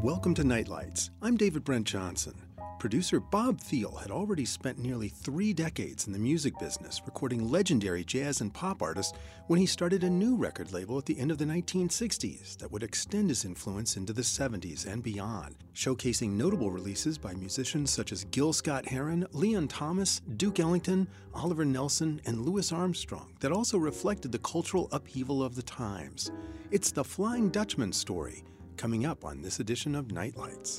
Welcome to Nightlights. I'm David Brent Johnson. Producer Bob Thiel had already spent nearly 3 decades in the music business, recording legendary jazz and pop artists when he started a new record label at the end of the 1960s that would extend his influence into the 70s and beyond, showcasing notable releases by musicians such as Gil Scott-Heron, Leon Thomas, Duke Ellington, Oliver Nelson, and Louis Armstrong that also reflected the cultural upheaval of the times. It's the Flying Dutchman story, coming up on this edition of Nightlights.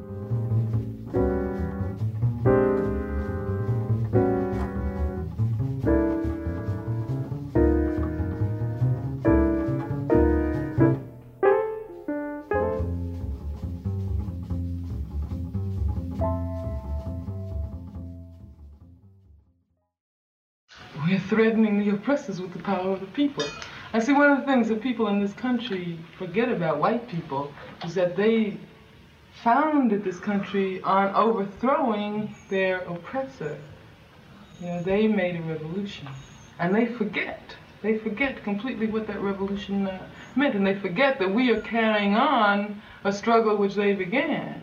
We're threatening the oppressors with the power of the people. I see one of the things that people in this country forget about, white people, is that they founded this country on overthrowing their oppressor. You know, they made a revolution. And they forget completely what that revolution meant. And they forget that we are carrying on a struggle which they began.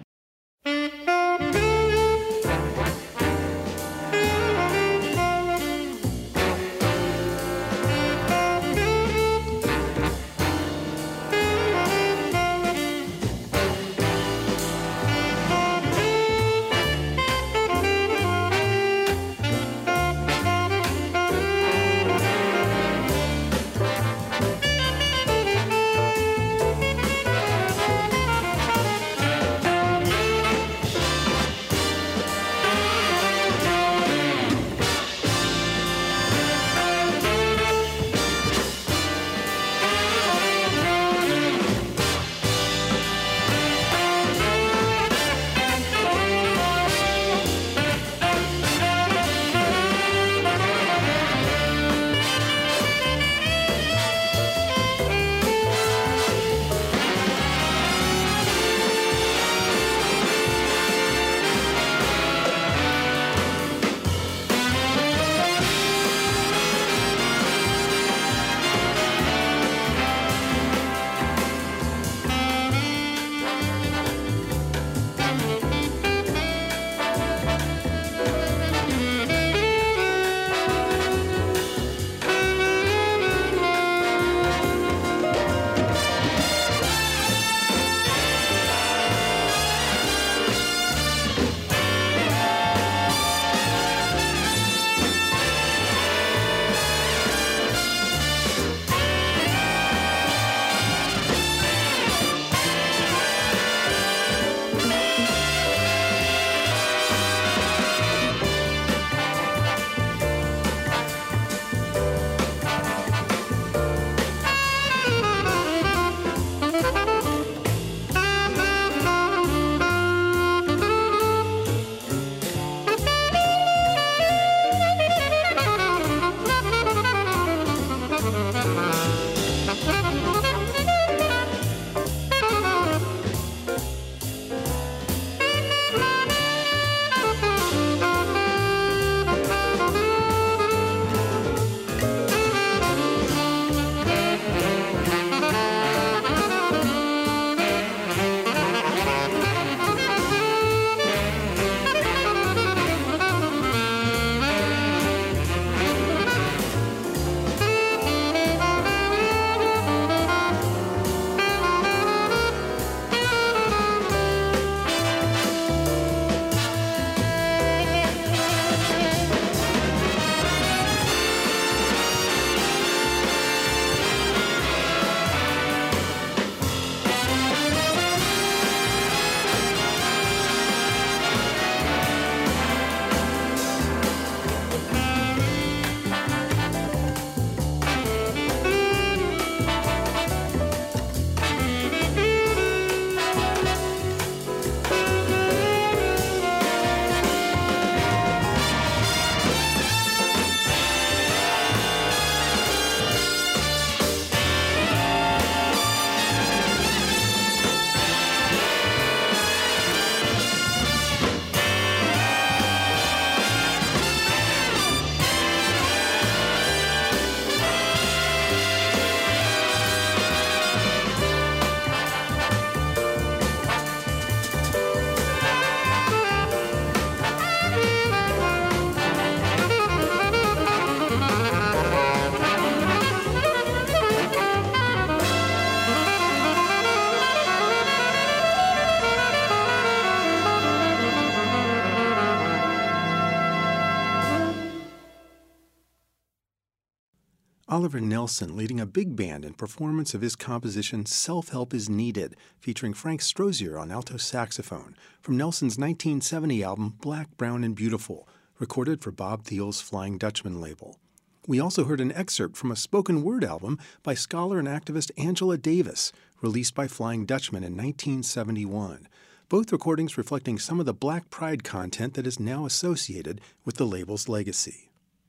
Oliver Nelson leading a big band in performance of his composition Self-Help is Needed, featuring Frank Strozier on alto saxophone, from Nelson's 1970 album Black, Brown, and Beautiful, recorded for Bob Thiel's Flying Dutchman label. We also heard an excerpt from a spoken word album by scholar and activist Angela Davis, released by Flying Dutchman in 1971. Both recordings reflecting some of the Black Pride content that is now associated with the label's legacy.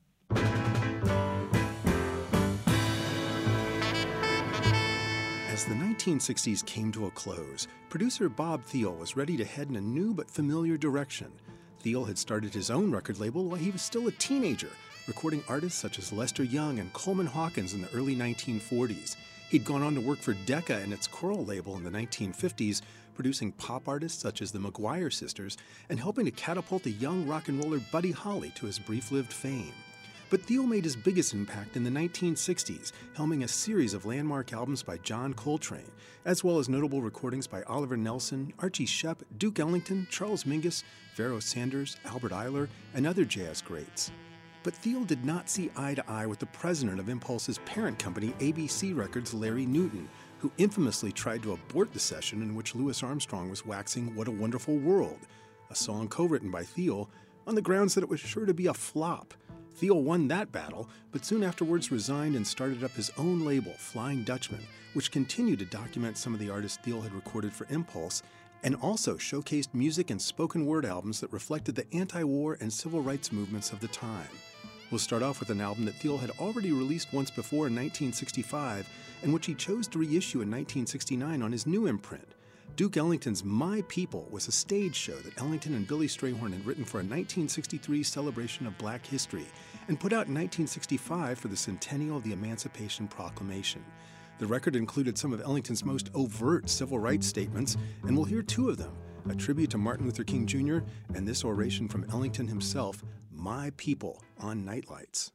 As the 1960s came to a close, producer Bob Thiel was ready to head in a new but familiar direction. Thiel had started his own record label while he was still a teenager, recording artists such as Lester Young and Coleman Hawkins in the early 1940s. He'd gone on to work for Decca and its choral label in the 1950s, producing pop artists such as the McGuire Sisters and helping to catapult the young rock and roller Buddy Holly to his brief-lived fame. But Thiel made his biggest impact in the 1960s, helming a series of landmark albums by John Coltrane, as well as notable recordings by Oliver Nelson, Archie Shepp, Duke Ellington, Charles Mingus, Pharoah Sanders, Albert Ayler, and other jazz greats. But Thiel did not see eye to eye with the president of Impulse's parent company, ABC Records, Larry Newton, who infamously tried to abort the session in which Louis Armstrong was waxing What a Wonderful World, a song co-written by Thiel, on the grounds that it was sure to be a flop. Thiel won that battle, but soon afterwards resigned and started up his own label, Flying Dutchman, which continued to document some of the artists Thiel had recorded for Impulse, and also showcased music and spoken word albums that reflected the anti-war and civil rights movements of the time. We'll start off with an album that Thiel had already released once before in 1965, and which he chose to reissue in 1969 on his new imprint. Duke Ellington's My People was a stage show that Ellington and Billy Strayhorn had written for a 1963 celebration of Black history and put out in 1965 for the centennial of the Emancipation Proclamation. The record included some of Ellington's most overt civil rights statements, and we'll hear two of them, a tribute to Martin Luther King Jr. and this oration from Ellington himself, My People, on Nightlights.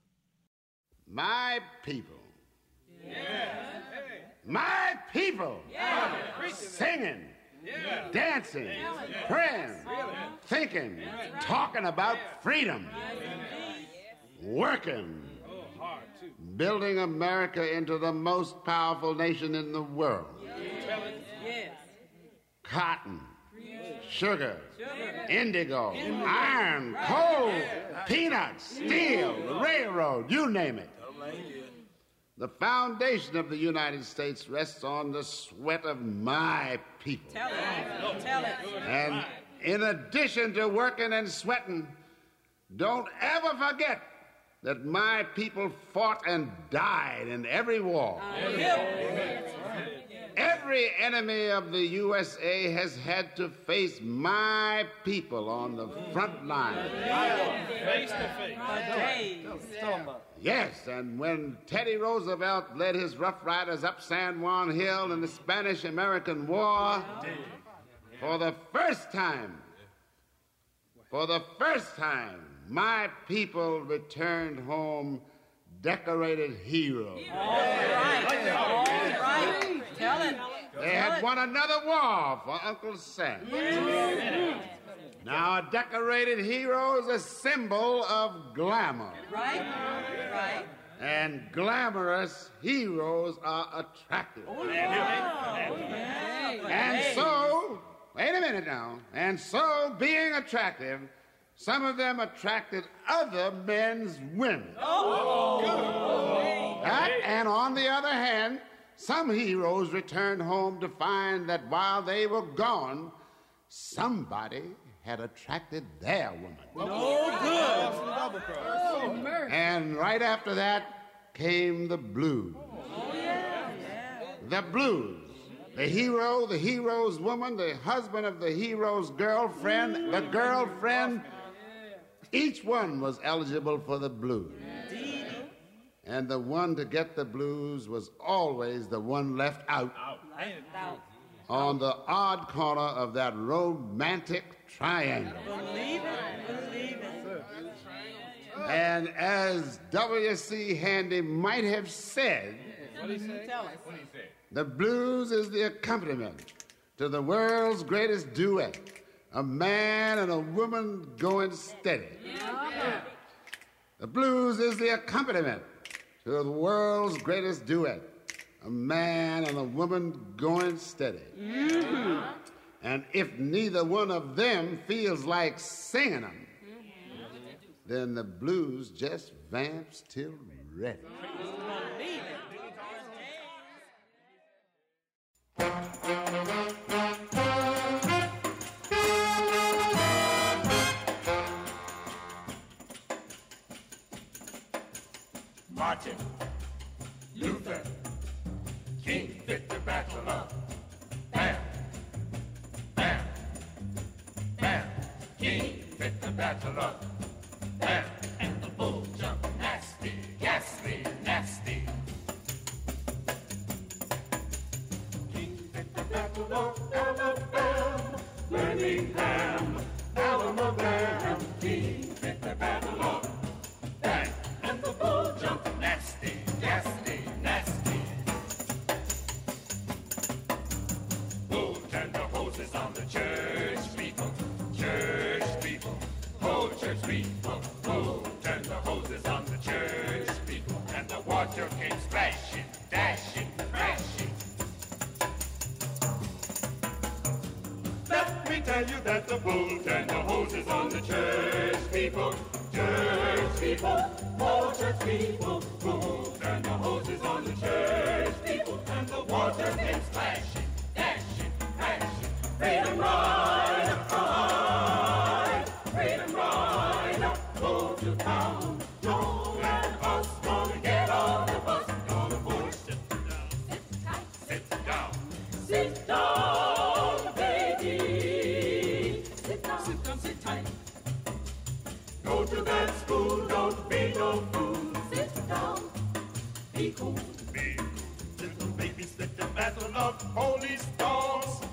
My people. Yeah. My people. Yeah. Singing. Yeah. Dancing. Praying. Thinking. Talking about freedom. Working. Building America into the most powerful nation in the world. Cotton. Sugar, indigo, iron, coal, peanuts, steel, the railroad, you name it. The foundation of the United States rests on the sweat of my people. Tell it. And in addition to working and sweating, don't ever forget that my people fought and died in every war. Every enemy of the USA has had to face my people on the front line. Face to face. Yes, and when Teddy Roosevelt led his Rough Riders up San Juan Hill in the Spanish-American War, for the first time, my people returned home decorated heroes. All right. Tell it. They had won another war for Uncle Sam. Now, a decorated hero is a symbol of glamour. Right. And glamorous heroes are attractive. And so, wait a minute now. And so, being attractive, some of them attracted other men's women. And on the other hand, some heroes returned home to find that while they were gone, somebody had attracted their woman. And right after that came the blues. The blues. The hero, the hero's woman, the husband of the hero's girlfriend, the girlfriend, each one was eligible for the blues. And the one to get the blues was always the one left out on the odd corner of that romantic triangle. Believe it. And as W.C. Handy might have said, Tell us. the blues is the accompaniment to the world's greatest duet, a man and a woman going steady. The blues is the accompaniment to the world's greatest duet, a man and a woman going steady. Mm-hmm. And if neither one of them feels like singing them, then the blues just vamps till ready. Martin Luther King fit the battle of bam, bam, bam. King fit the battle of bam, and the bull jumped nasty, ghastly, nasty. King fit the battle of Alabama, Birmingham, Alabama. King fit the battle of bam, and the bull jumped nasty, ghastly, nasty. Bull turned the hoses on the church people, church people. Oh, church people, bull turned the hoses on the church people, and the water came splashing, dashing, crashing. Let me tell you that the bull turned the hoses on the church people, church people. Oh, church people, bull turned the hoses on the church people, and the water came splashing, dashing, crashing. Freedom rider, ride, freedom rider, go to town. Joe and us gonna get on the bus, gonna push it down. Sit tight, sit down, sit down, baby. Sit down, sit down, sit tight. Go to that school, don't be no fool. Sit down, be cool. Be cool. Little babies fit the battle of holy stones.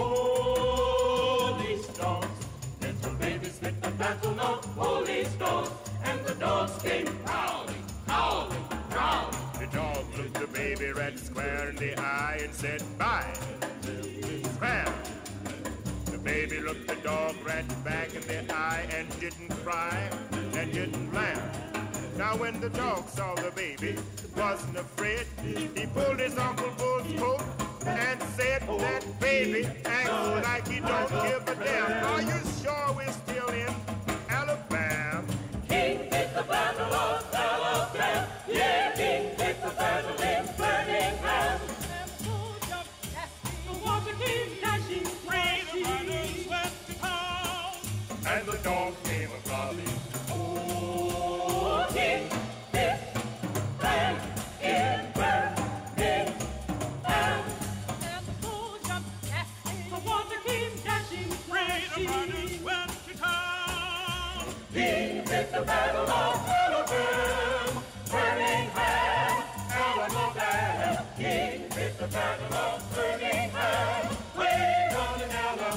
Holy stones. Little babies fit the battle of holy stones. And the dogs came prowling, howling, prowling. The dog looked the baby rat square in the eye and said, bye, square. The baby looked the dog rat back in the eye and didn't cry and didn't laugh. Now when the dog saw the baby, wasn't afraid, he pulled his Uncle Bull's coat and said, that baby acts like he don't give a damn. Are you sure we're still in Alabama? King fit the battle of Alabama. Yeah, King fit the battle in Birmingham. And the bull jumped nasty, the water came dashing, freedom riders went to town. And the dog came a-growling. Oh, King fit bang in Birmingham. And the bull jumped nasty, the water came dashing, freedom riders went to town. King fit the battle of Alabama, Birmingham, Alabama. King fit the battle of Birmingham, way down in Alabama.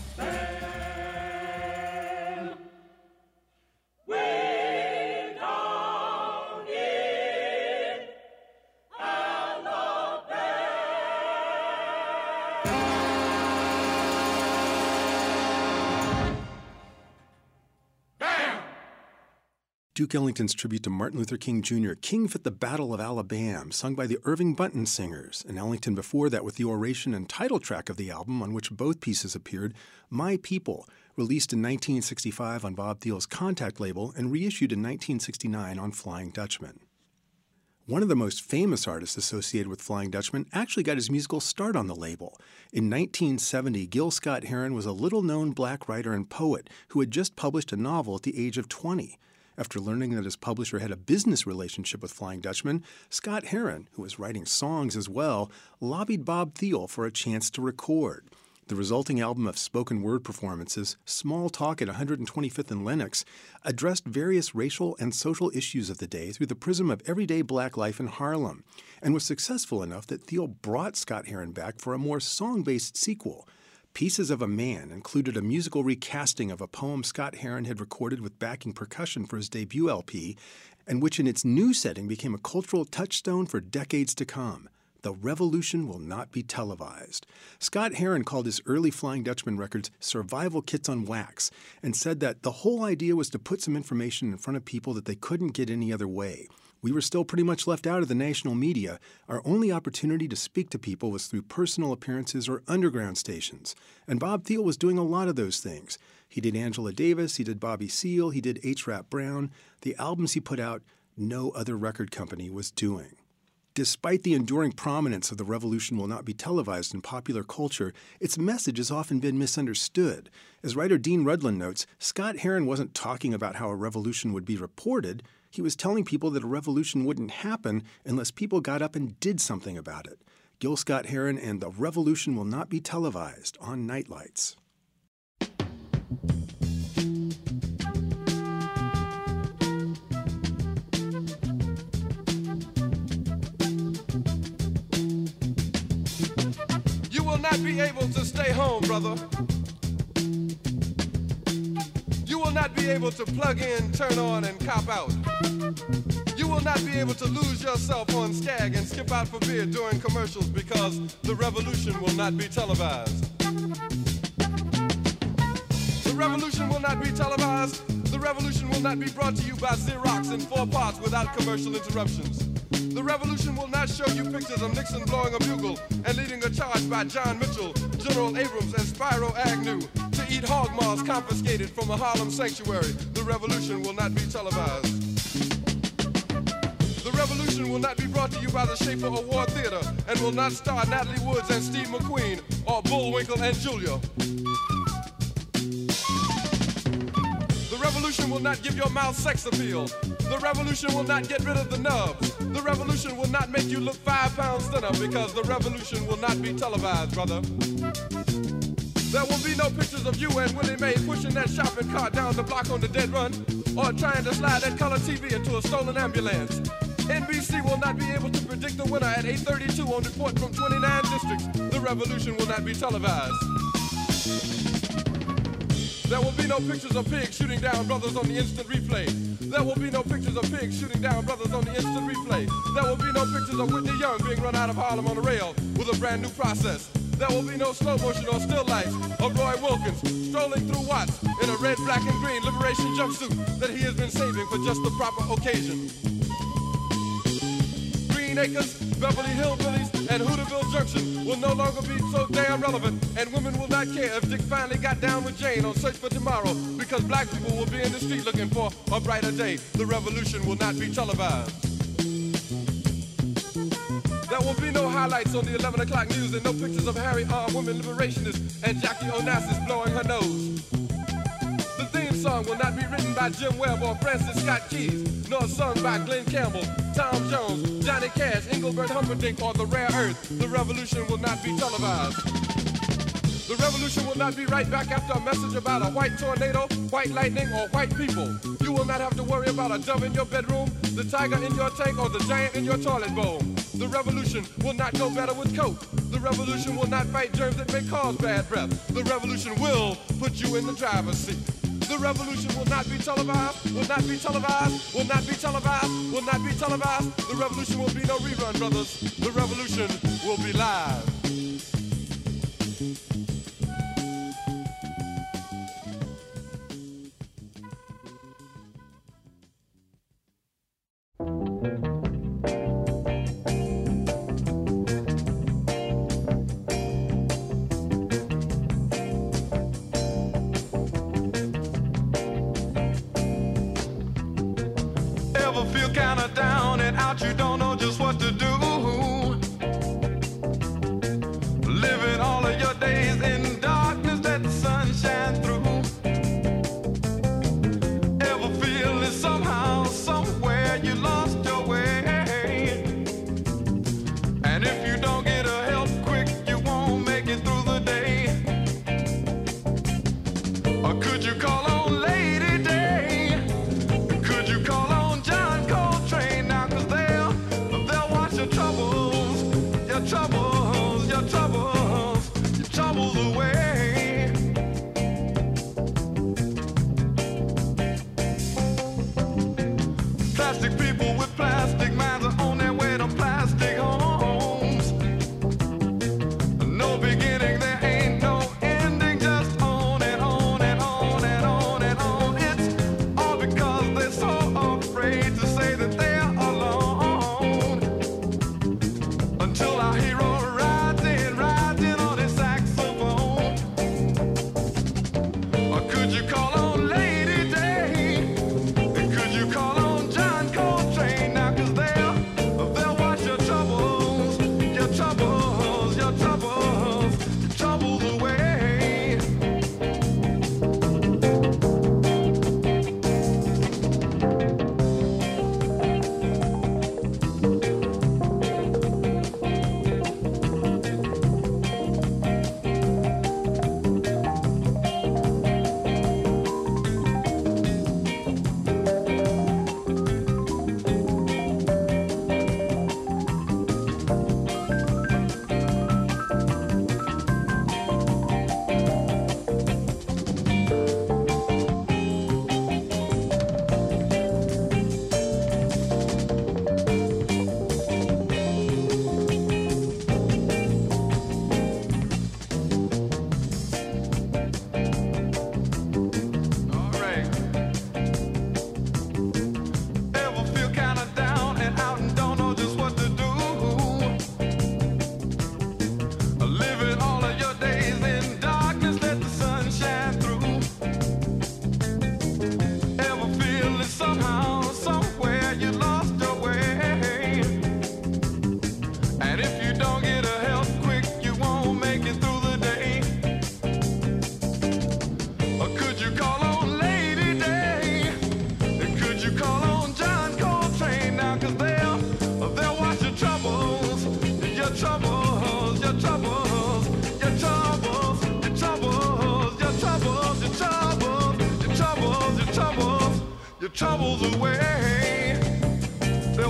Way down in Alabama. Bam! Duke Ellington's tribute to Martin Luther King Jr., King Fit the Battle of Alabama, sung by the Irving Bunton Singers, and Ellington before that with the oration and title track of the album on which both pieces appeared, My People, released in 1965 on Bob Thiele's Contact label and reissued in 1969 on Flying Dutchman. One of the most famous artists associated with Flying Dutchman actually got his musical start on the label. In 1970, Gil Scott-Heron was a little-known black writer and poet who had just published a novel at the age of 20. After learning that his publisher had a business relationship with Flying Dutchman, Scott-Heron, who was writing songs as well, lobbied Bob Thiele for a chance to record. The resulting album of spoken word performances, Small Talk at 125th and Lenox, addressed various racial and social issues of the day through the prism of everyday black life in Harlem, and was successful enough that Thiele brought Scott-Heron back for a more song-based sequel. Pieces of a Man included a musical recasting of a poem Scott-Heron had recorded with backing percussion for his debut LP, and which in its new setting became a cultural touchstone for decades to come. The revolution will not be televised. Scott-Heron called his early Flying Dutchman records survival kits on wax and said that the whole idea was to put some information in front of people that they couldn't get any other way. We were still pretty much left out of the national media. Our only opportunity to speak to people was through personal appearances or underground stations. And Bob Thiel was doing a lot of those things. He did Angela Davis, he did Bobby Seale, he did H. Rap Brown. The albums he put out, no other record company was doing. Despite the enduring prominence of The Revolution Will Not Be Televised in popular culture, its message has often been misunderstood. As writer Dean Rudlin notes, Scott Heron wasn't talking about how a revolution would be reported. He was telling people that a revolution wouldn't happen unless people got up and did something about it. Gil Scott-Heron and The Revolution Will Not Be Televised on Nightlights. You will not be able to stay home, brother. You will not be able to plug in, turn on, and cop out. You will not be able to lose yourself on Skag and skip out for beer during commercials because the revolution will not be televised. The revolution will not be televised. The revolution will not be brought to you by Xerox in 4 parts without commercial interruptions. The revolution will not show you pictures of Nixon blowing a bugle and leading a charge by John Mitchell, General Abrams, and Spyro Agnew to eat hog maws confiscated from a Harlem sanctuary. The revolution will not be televised. The revolution will not be brought to you by the Schaefer Award Theater and will not star Natalie Woods and Steve McQueen or Bullwinkle and Julia. The revolution will not give your mouth sex appeal. The revolution will not get rid of the nubs. The revolution will not make you look 5 pounds thinner because the revolution will not be televised, brother. There will be no pictures of you and Willie Mae pushing that shopping cart down the block on the dead run or trying to slide that color TV into a stolen ambulance. NBC will not be able to predict the winner at 8:32 on report from 29 districts. The revolution will not be televised. There will be no pictures of pigs shooting down brothers on the instant replay. There will be no pictures of pigs shooting down brothers on the instant replay. There will be no pictures of Whitney Young being run out of Harlem on a rail with a brand new process. There will be no slow motion or still lights of Roy Wilkins strolling through Watts in a red, black, and green liberation jumpsuit that he has been saving for just the proper occasion. Green Acres, Beverly Hillbillies, and Hooterville Junction will no longer be so damn relevant, and women will not care if Dick finally got down with Jane on Search for Tomorrow, because black people will be in the street looking for a brighter day. The revolution will not be televised. There will be no highlights on the 11 o'clock news and no pictures of Harry R. Women Liberationists and Jackie Onassis blowing her nose. The theme song will not be written by Jim Webb or Francis Scott Keys, nor sung by Glenn Campbell, Tom Jones, Johnny Cash, Engelbert Humperdinck, or The Rare Earth. The revolution will not be televised. The revolution will not be right back after a message about a white tornado, white lightning, or white people. You will not have to worry about a dove in your bedroom, the tiger in your tank, or the giant in your toilet bowl. The revolution will not go better with coke. The revolution will not fight germs that may cause bad breath. The revolution will put you in the driver's seat. The revolution will not be televised, will not be televised, will not be televised, will not be televised. The revolution will be no rerun, brothers. The revolution will be live. Say that they're alone.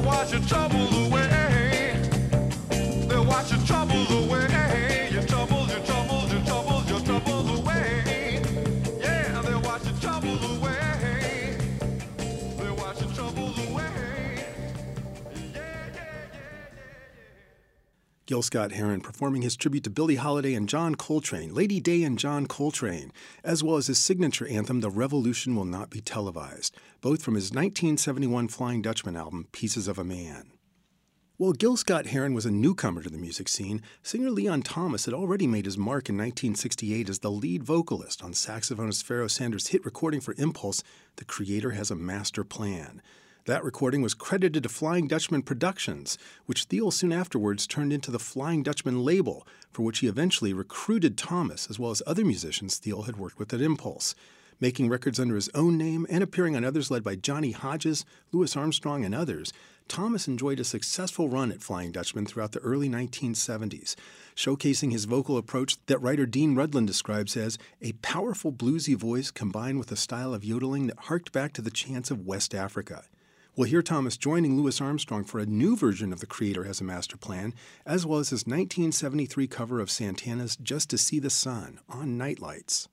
They'll wash your troubles away. They'll wash your troubles away. Your troubles, your troubles, your troubles, your troubles away. Yeah, they'll wash your troubles away. They'll wash your troubles away. Gil Scott-Heron performing his tribute to Billie Holiday and John Coltrane, Lady Day and John Coltrane, as well as his signature anthem, The Revolution Will Not Be Televised, both from his 1971 Flying Dutchman album, Pieces of a Man. While Gil Scott-Heron was a newcomer to the music scene, singer Leon Thomas had already made his mark in 1968 as the lead vocalist on saxophonist Pharoah Sanders' hit recording for Impulse, The Creator Has a Master Plan. That recording was credited to Flying Dutchman Productions, which Thiel soon afterwards turned into the Flying Dutchman label, for which he eventually recruited Thomas as well as other musicians Thiel had worked with at Impulse. Making records under his own name and appearing on others led by Johnny Hodges, Louis Armstrong, and others, Thomas enjoyed a successful run at Flying Dutchman throughout the early 1970s, showcasing his vocal approach that writer Dean Rudlin describes as a powerful bluesy voice combined with a style of yodeling that harked back to the chants of West Africa. We'll hear Thomas joining Louis Armstrong for a new version of The Creator Has a Master Plan, as well as his 1973 cover of Santana's Just to See the Sun on Nightlights.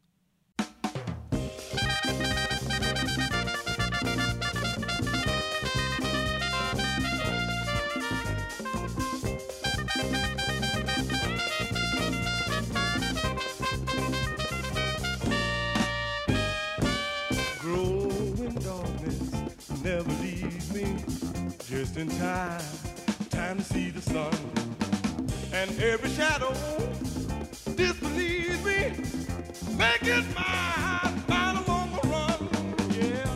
Growing darkness never leaves me, just in time to see the sun. And every shadow disbelieves me, making my mind along the run, yeah.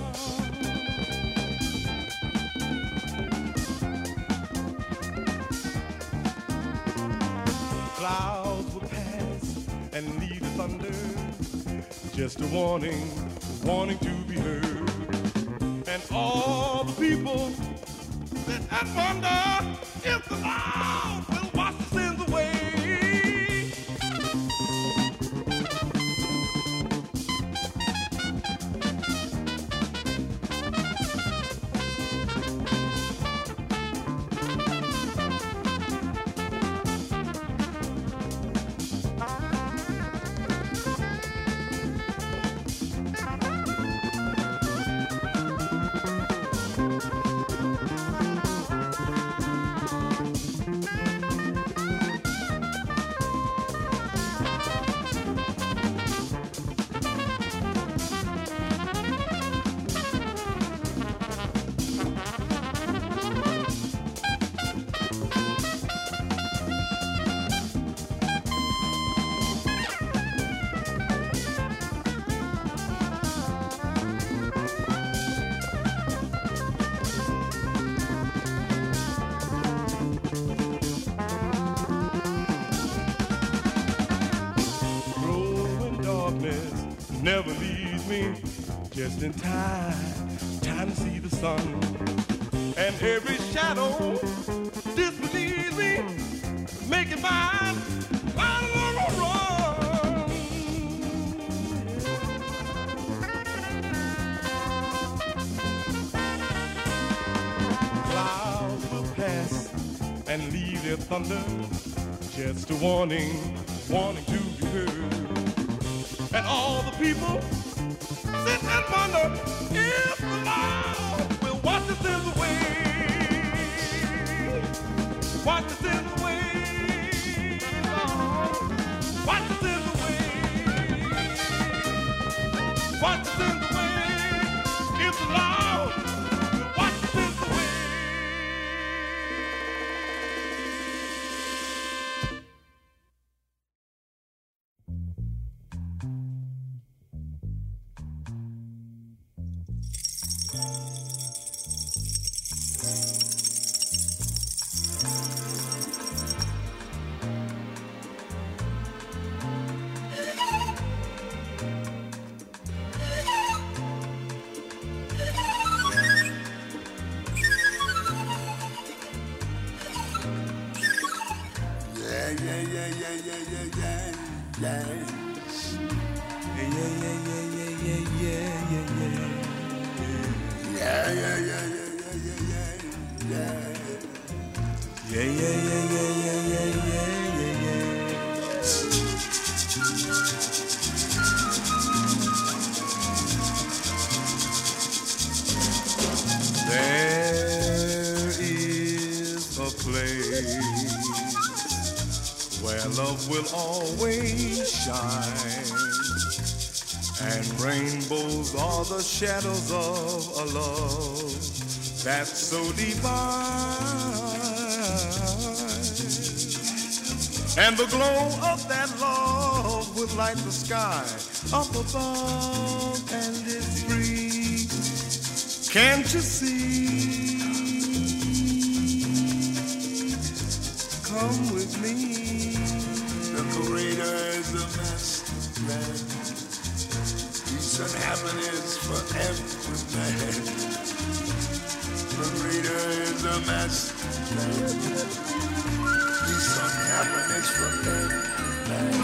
Clouds will pass and leave the thunder, just a warning to be heard. And all the people sit and wonder if the Lord will wash the sins away. Never leaves me, just in time to see the sun. And every shadow disbelieves me, making mine along a run. Clouds will pass and leave their thunder, just a warning to be heard. And all the people sit and wonder if the Lord will wash the sins away. Wash the sins away, Lord. Wash the sins away. Wash the sins away. If the Lord will wash the sins away. Yeah, yeah, yeah, yeah, yeah, yeah, yeah, yeah, yeah. There is a place where love will always shine, and rainbows are the shadows of a love that's so divine. And the glow of that love will light the sky up above, and it's free. Can't you see? Come with me. The Creator is a master plan. Peace and happiness for every man. The Creator is a master plan. Peace and happiness for every man.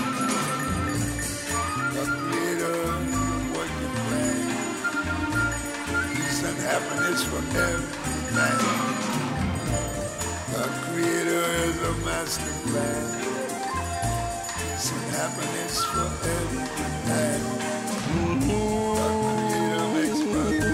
The Creator what you plan. Peace and happiness for every man. The Creator is a master plan. Peace and happiness for every man. The Creator makes my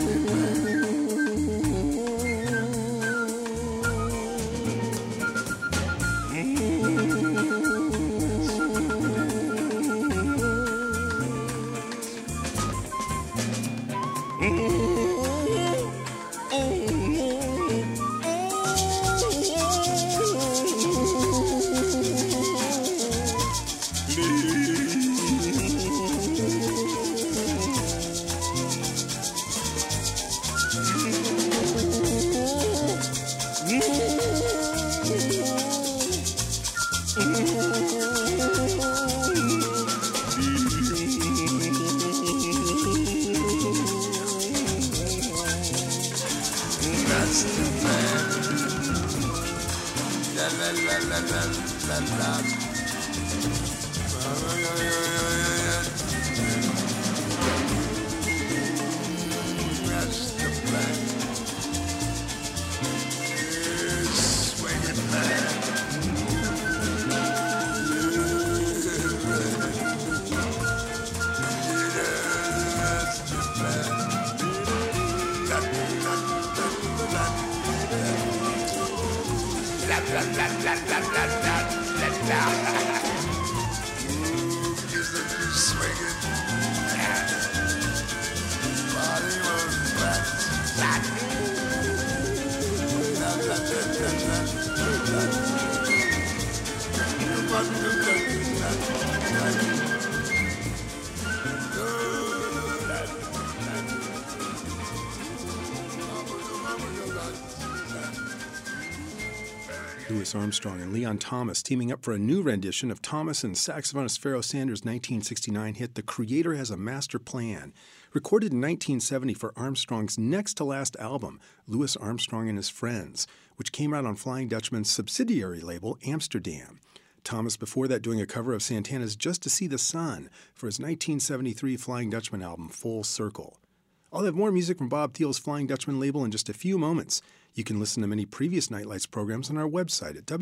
Louis Armstrong and Leon Thomas teaming up for a new rendition of Thomas and saxophonist Pharoah Sanders' 1969 hit The Creator Has a Master Plan. Recorded in 1970 for Armstrong's next-to-last album, Louis Armstrong and His Friends, which came out on Flying Dutchman's subsidiary label, Amsterdam. Thomas before that doing a cover of Santana's Just to See the Sun for his 1973 Flying Dutchman album, Full Circle. I'll have more music from Bob Thiel's Flying Dutchman label in just a few moments. You can listen to many previous Nightlights programs on our website at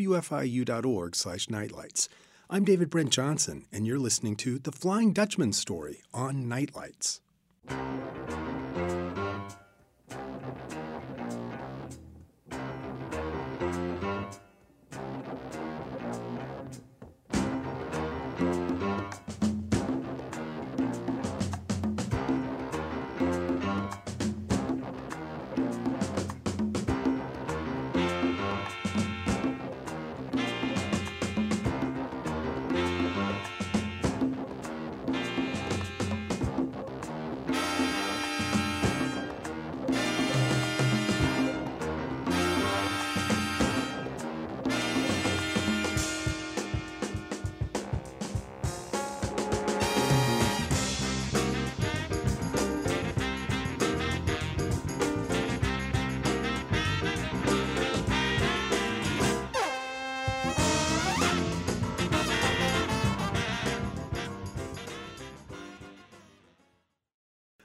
wfiu.org/nightlights. I'm David Brent Johnson, and you're listening to The Flying Dutchman Story on Nightlights.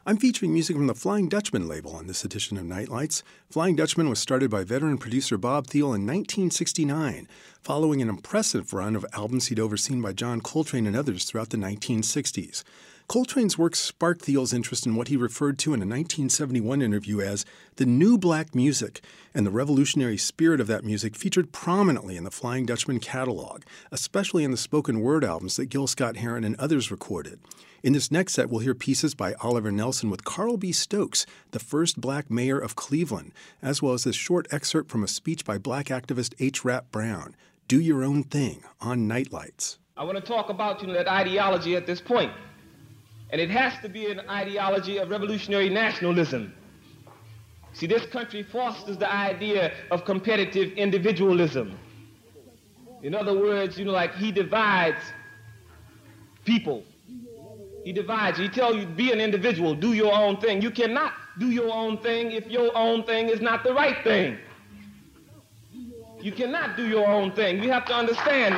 I'm featuring music from the Flying Dutchman label on this edition of Nightlights. Flying Dutchman was started by veteran producer Bob Thiel in 1969, following an impressive run of albums he'd overseen by John Coltrane and others throughout the 1960s. Coltrane's work sparked Thiel's interest in what he referred to in a 1971 interview as the new black music, and the revolutionary spirit of that music featured prominently in the Flying Dutchman catalog, especially in the spoken word albums that Gil Scott-Heron and others recorded. In this next set, we'll hear pieces by Oliver Nelson with Carl B. Stokes, the first black mayor of Cleveland, as well as this short excerpt from a speech by black activist H. Rap Brown, Do Your Own Thing, on Nightlights. I want to talk about that ideology at this point. And it has to be an ideology of revolutionary nationalism. See, this country fosters the idea of competitive individualism. In other words, like he divides people. He divides. He tells you, be an individual, do your own thing. You cannot do your own thing if your own thing is not the right thing. You cannot do your own thing. You have to understand,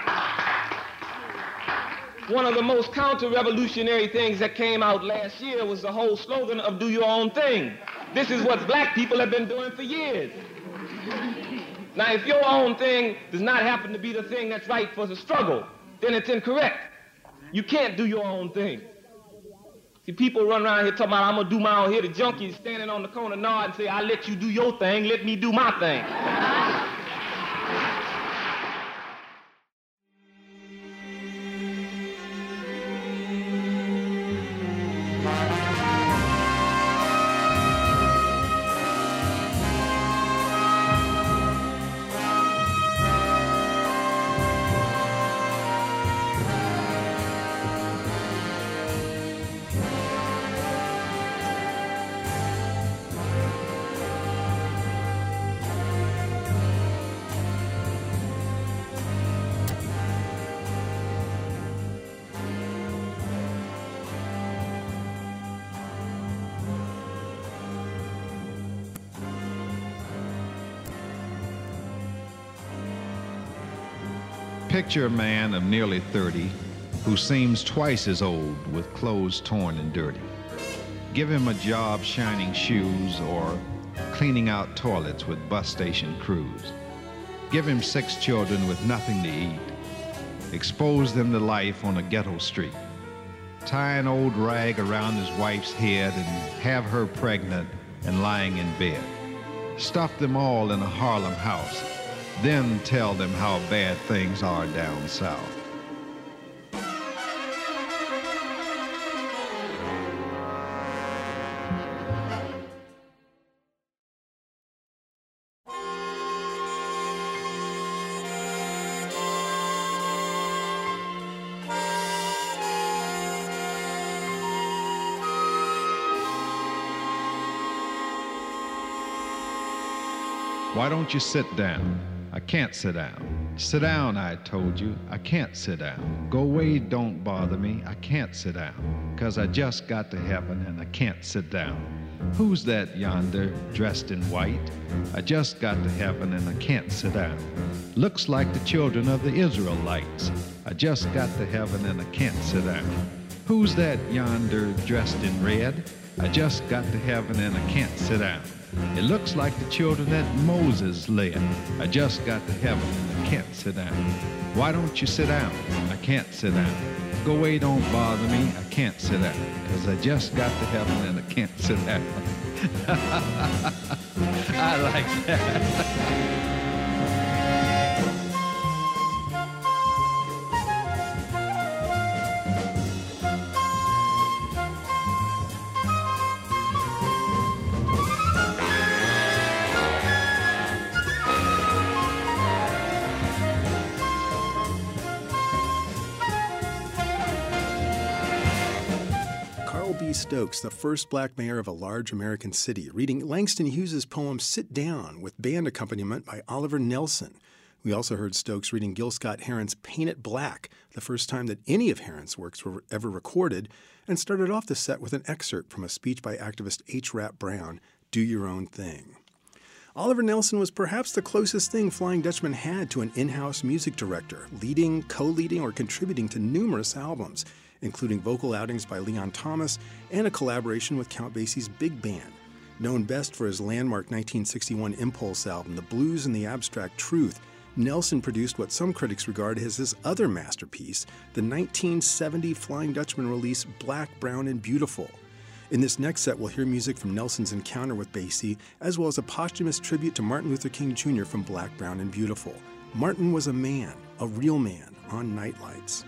one of the most counter-revolutionary things that came out last year was the whole slogan of do your own thing. This is what black people have been doing for years. Now, if your own thing does not happen to be the thing that's right for the struggle, then it's incorrect. You can't do your own thing. See, people run around here talking about, I'm going to do my own. Here the junkies standing on the corner nod and say, I'll let you do your thing, let me do my thing. Picture a man of nearly 30 who seems twice as old with clothes torn and dirty. Give him a job shining shoes or cleaning out toilets with bus station crews. Give him 6 children with nothing to eat. Expose them to life on a ghetto street. Tie an old rag around his wife's head and have her pregnant and lying in bed. Stuff them all in a Harlem house. Then tell them how bad things are down south. Why don't you sit down? I can't sit down. Sit down, I told you. I can't sit down. Go away, don't bother me. I can't sit down. 'Cause I just got to heaven and I can't sit down. Who's that yonder, dressed in white? I just got to heaven and I can't sit down. Looks like the children of the Israelites. I just got to heaven and I can't sit down. Who's that yonder, dressed in red? I just got to heaven and I can't sit down. It looks like the children that Moses led. I just got to heaven and I can't sit down. Why don't you sit down? I can't sit down. Go away, don't bother me. I can't sit down. 'Cause I just got to heaven and I can't sit down. I like that. Stokes, the first black mayor of a large American city, reading Langston Hughes' poem Sit Down with band accompaniment by Oliver Nelson. We also heard Stokes reading Gil Scott-Heron's Paint It Black, the first time that any of Heron's works were ever recorded, and started off the set with an excerpt from a speech by activist H. Rap Brown, Do Your Own Thing. Oliver Nelson was perhaps the closest thing Flying Dutchman had to an in-house music director, leading, co-leading, or contributing to numerous albums, including vocal outings by Leon Thomas and a collaboration with Count Basie's Big Band. Known best for his landmark 1961 Impulse album, The Blues and the Abstract Truth, Nelson produced what some critics regard as his other masterpiece, the 1970 Flying Dutchman release Black, Brown, and Beautiful. In this next set, we'll hear music from Nelson's encounter with Basie, as well as a posthumous tribute to Martin Luther King Jr. from Black, Brown, and Beautiful. Martin was a man, a real man, on Nightlights.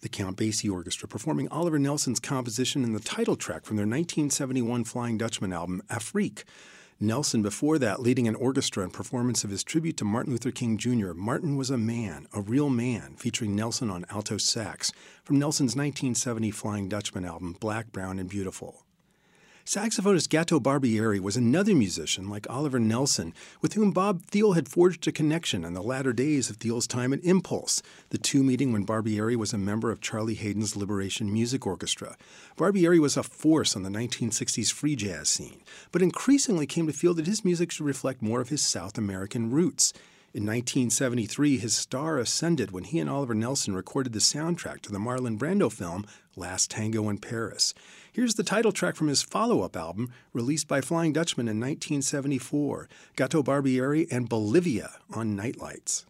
Count Basie Orchestra performing Oliver Nelson's composition and the title track from their 1971 Flying Dutchman album, Afrique. Nelson, before that, leading an orchestra in performance of his tribute to Martin Luther King Jr., Martin Was a Man, a Real Man, featuring Nelson on alto sax, from Nelson's 1970 Flying Dutchman album, Black, Brown, and Beautiful. Saxophonist Gato Barbieri was another musician like Oliver Nelson, with whom Bob Thiel had forged a connection in the latter days of Thiel's time at Impulse, the two meeting when Barbieri was a member of Charlie Haydn's Liberation Music Orchestra. Barbieri was a force on the 1960s free jazz scene, but increasingly came to feel that his music should reflect more of his South American roots. In 1973, his star ascended when he and Oliver Nelson recorded the soundtrack to the Marlon Brando film Last Tango in Paris. Here's the title track from his follow-up album, released by Flying Dutchman in 1974, Gato Barbieri and Bolivia on Nightlights.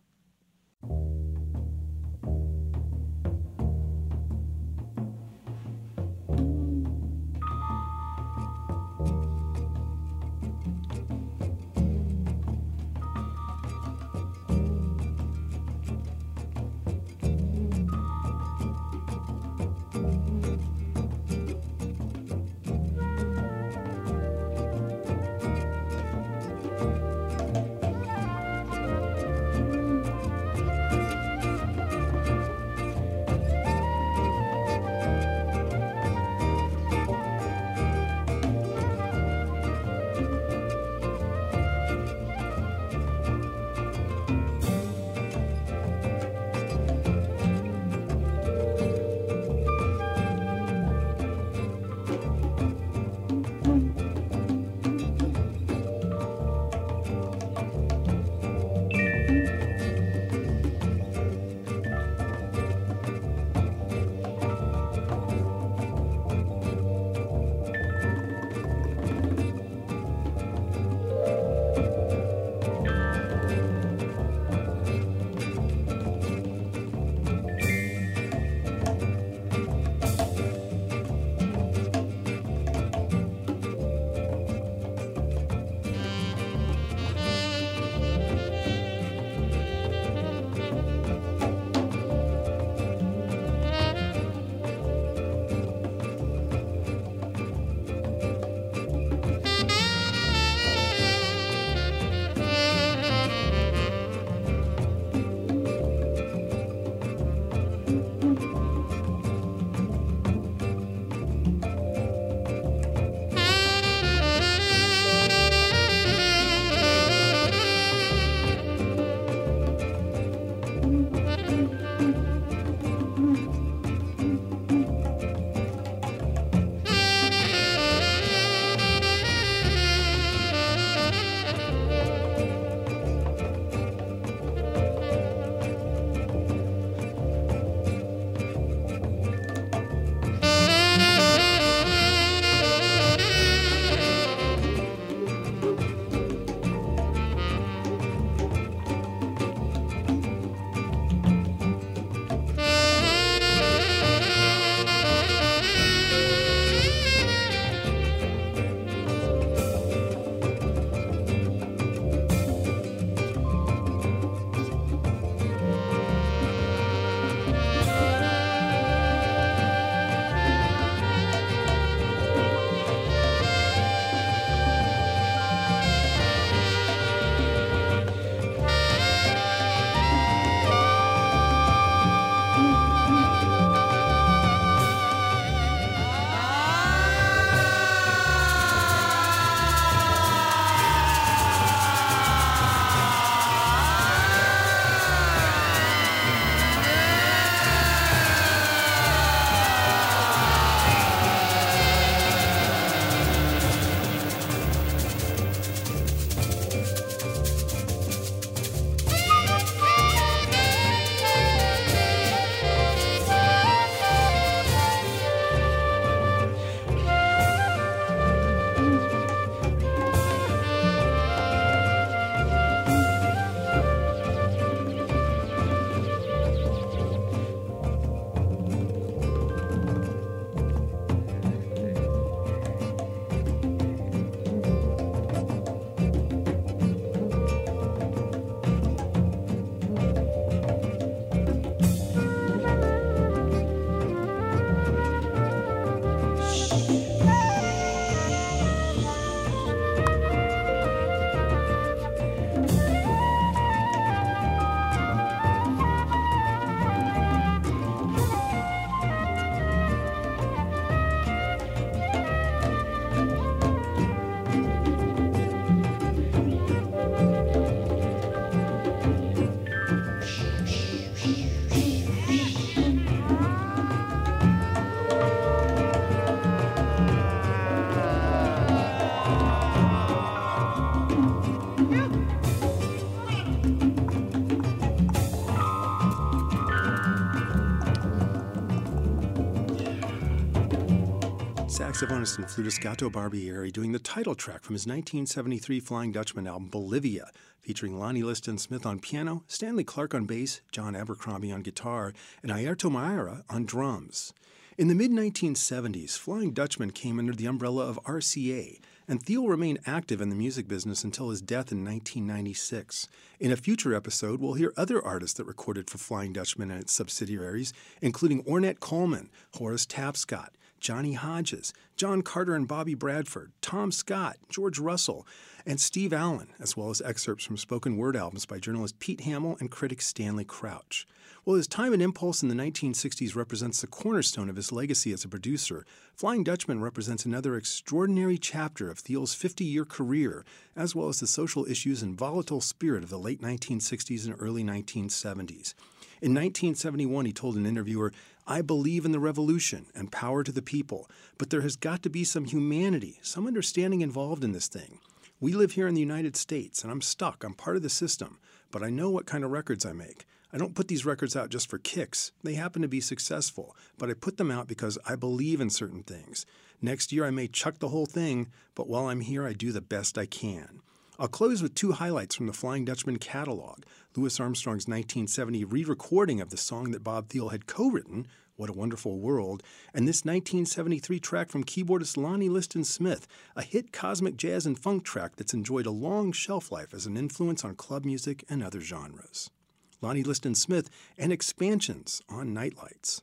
Saxophonist and flutist Gato Barbieri doing the title track from his 1973 Flying Dutchman album Bolivia, featuring Lonnie Liston Smith on piano, Stanley Clarke on bass, John Abercrombie on guitar, and Airto Maera on drums. In the mid-1970s, Flying Dutchman came under the umbrella of RCA, and Thiel remained active in the music business until his death in 1996. In a future episode, we'll hear other artists that recorded for Flying Dutchman and its subsidiaries, including Ornette Coleman, Horace Tapscott, Johnny Hodges, John Carter and Bobby Bradford, Tom Scott, George Russell, and Steve Allen, as well as excerpts from spoken word albums by journalist Pete Hamill and critic Stanley Crouch. While his time and impulse in the 1960s represents the cornerstone of his legacy as a producer, Flying Dutchman represents another extraordinary chapter of Thiel's 50-year career, as well as the social issues and volatile spirit of the late 1960s and early 1970s. In 1971, he told an interviewer, "I believe in the revolution and power to the people, but there has got to be some humanity, some understanding involved in this thing. We live here in the United States, and I'm stuck. I'm part of the system, but I know what kind of records I make. I don't put these records out just for kicks. They happen to be successful, but I put them out because I believe in certain things. Next year, I may chuck the whole thing, but while I'm here, I do the best I can." I'll close with two highlights from the Flying Dutchman catalog. Louis Armstrong's 1970 re-recording of the song that Bob Thiel had co-written, What a Wonderful World, and this 1973 track from keyboardist Lonnie Liston Smith, a hit cosmic jazz and funk track that's enjoyed a long shelf life as an influence on club music and other genres. Lonnie Liston Smith and Expansions on Nightlights.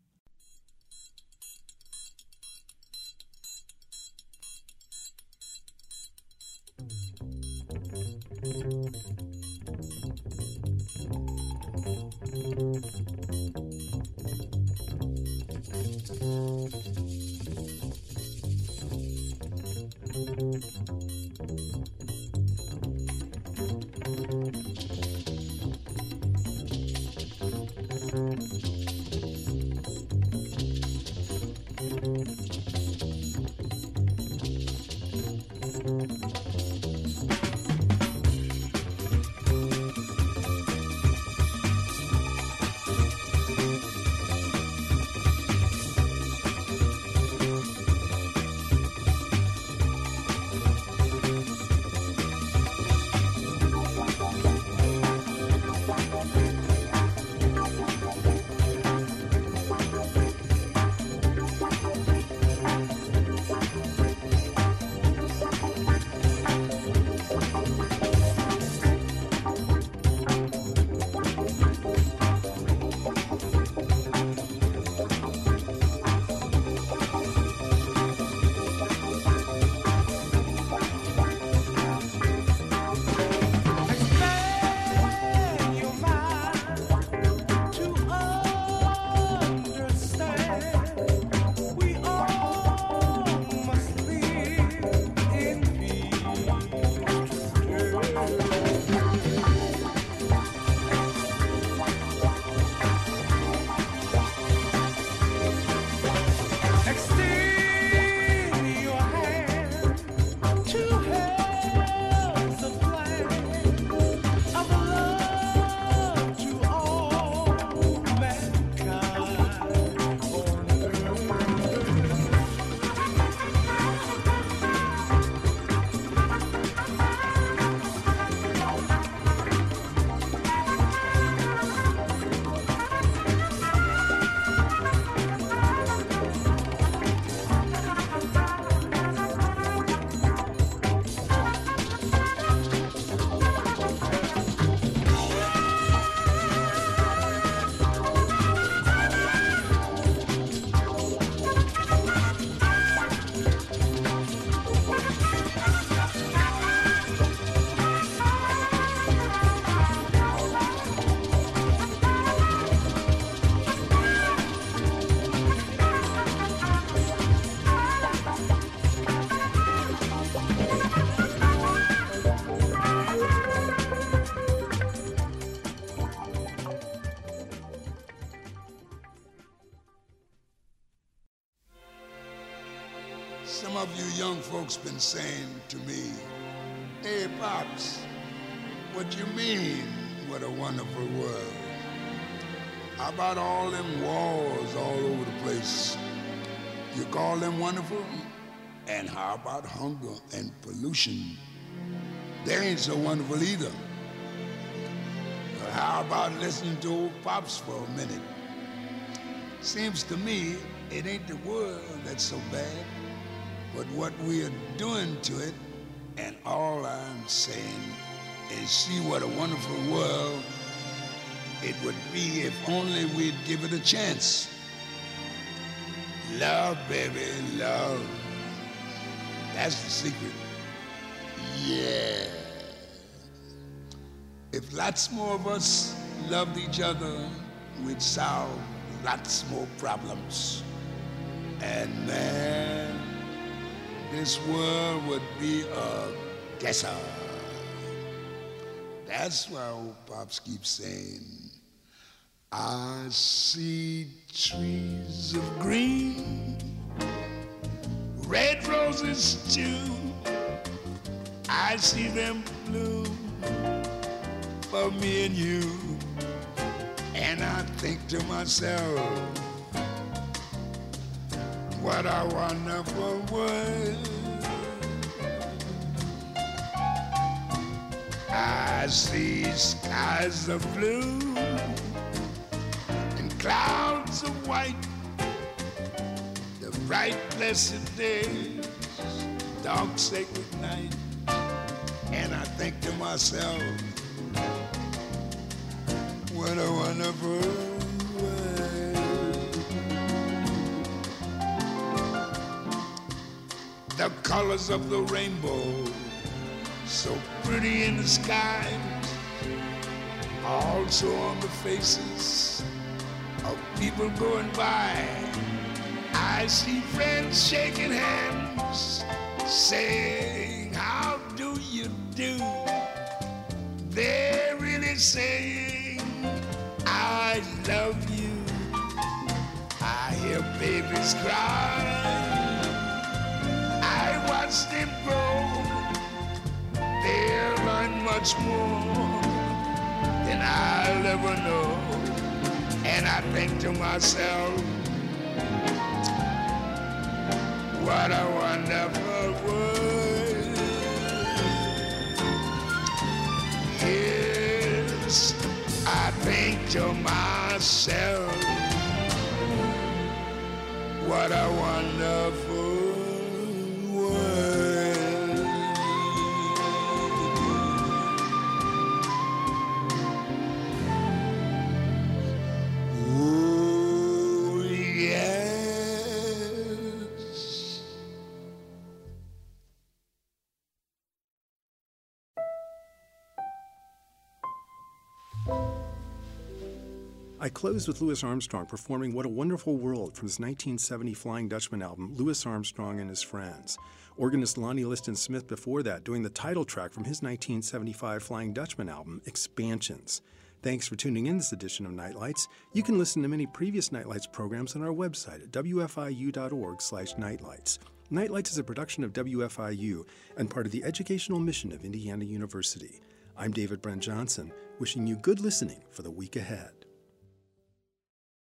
Some of you young folks been saying to me, "Hey, Pops, what you mean, what a wonderful world? How about all them wars all over the place? You call them wonderful? And how about hunger and pollution? They ain't so wonderful either. But how about listening to old Pops for a minute? Seems to me it ain't the world that's so bad, but what we are doing to it. And all I'm saying is see what a wonderful world it would be if only we'd give it a chance. Love, baby, love. That's the secret. Yeah. If lots more of us loved each other, we'd solve lots more problems. And man, this world would be a guesser. That's why old Pops keeps saying, I see trees of green, red roses too. I see them bloom for me and you. And I think to myself, what a wonderful world. I see skies of blue and clouds of white, the bright blessed days, dark sacred night. And I think to myself, what a wonderful world. The colors of the rainbow, so pretty in the sky, also on the faces of people going by. I see friends shaking hands, saying, how do you do? They're really saying, I love you. I hear babies cry, I watch them grow. They'll learn much more than I'll ever know. And I think to myself, what a wonderful world. Yes, I think to myself, what a wonderful world. Oh, yes. I closed with Louis Armstrong performing What a Wonderful World from his 1970 Flying Dutchman album, Louis Armstrong and His Friends. Organist Lonnie Liston Smith before that doing the title track from his 1975 Flying Dutchman album, Expansions. Thanks for tuning in this edition of Nightlights. You can listen to many previous Nightlights programs on our website at wfiu.org/nightlights. Nightlights is a production of WFIU and part of the educational mission of Indiana University. I'm David Brent Johnson, wishing you good listening for the week ahead.